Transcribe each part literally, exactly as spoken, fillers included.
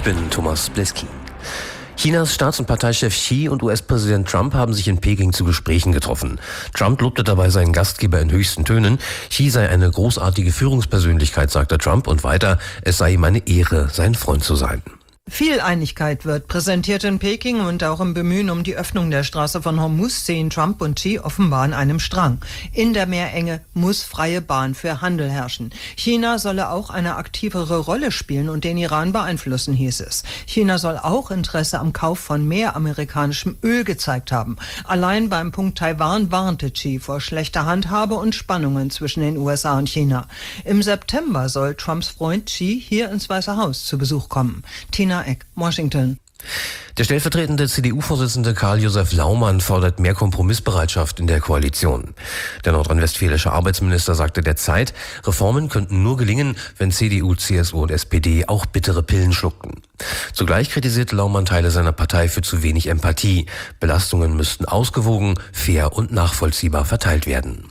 bin Thomas Bleski. Chinas Staats- und Parteichef Xi und U S-Präsident Trump haben sich in Peking zu Gesprächen getroffen. Trump lobte dabei seinen Gastgeber in höchsten Tönen. Xi sei eine großartige Führungspersönlichkeit, sagte Trump, und weiter, es sei ihm eine Ehre, sein Freund zu sein. Viel Einigkeit wird präsentiert in Peking und auch im Bemühen um die Öffnung der Straße von Hormuz sehen Trump und Xi offenbar an einem Strang. In der Meerenge muss freie Bahn für Handel herrschen. China solle auch eine aktivere Rolle spielen und den Iran beeinflussen, hieß es. China soll auch Interesse am Kauf von mehr amerikanischem Öl gezeigt haben. Allein beim Punkt Taiwan warnte Xi vor schlechter Handhabe und Spannungen zwischen den U S A und China. Im September soll Trumps Freund Xi hier ins Weiße Haus zu Besuch kommen. Tina Eck, Washington. Der stellvertretende C D U-Vorsitzende Karl-Josef Laumann fordert mehr Kompromissbereitschaft in der Koalition. Der nordrhein-westfälische Arbeitsminister sagte der Zeit, Reformen könnten nur gelingen, wenn C D U, C S U und S P D auch bittere Pillen schluckten. Zugleich kritisierte Laumann Teile seiner Partei für zu wenig Empathie. Belastungen müssten ausgewogen, fair und nachvollziehbar verteilt werden.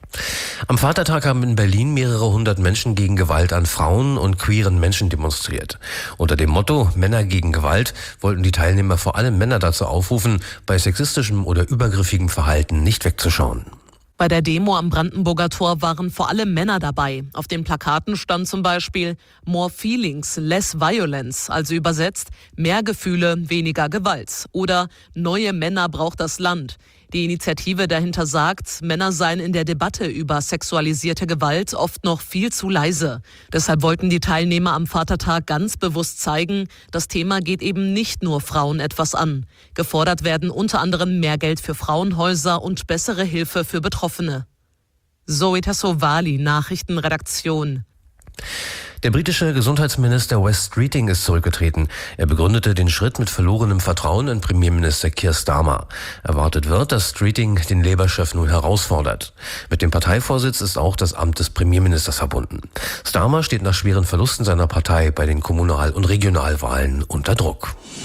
Am Vatertag haben in Berlin mehrere hundert Menschen gegen Gewalt an Frauen und queeren Menschen demonstriert. Unter dem Motto Männer gegen Gewalt wollten die Teilnehmer vor allem Männer dazu aufrufen, bei sexistischem oder übergriffigem Verhalten nicht wegzuschauen. Bei der Demo am Brandenburger Tor waren vor allem Männer dabei. Auf den Plakaten stand zum Beispiel More Feelings, Less Violence, also übersetzt mehr Gefühle, weniger Gewalt. Oder Neue Männer braucht das Land. Die Initiative dahinter sagt, Männer seien in der Debatte über sexualisierte Gewalt oft noch viel zu leise. Deshalb wollten die Teilnehmer am Vatertag ganz bewusst zeigen, das Thema geht eben nicht nur Frauen etwas an. Gefordert werden unter anderem mehr Geld für Frauenhäuser und bessere Hilfe für Betroffene. Zoe Tassovali, Nachrichtenredaktion. Der britische Gesundheitsminister Wes Streeting ist zurückgetreten. Er begründete den Schritt mit verlorenem Vertrauen in Premierminister Keir Starmer. Erwartet wird, dass Streeting den Labour-Chef nun herausfordert. Mit dem Parteivorsitz ist auch das Amt des Premierministers verbunden. Starmer steht nach schweren Verlusten seiner Partei bei den Kommunal- und Regionalwahlen unter Druck.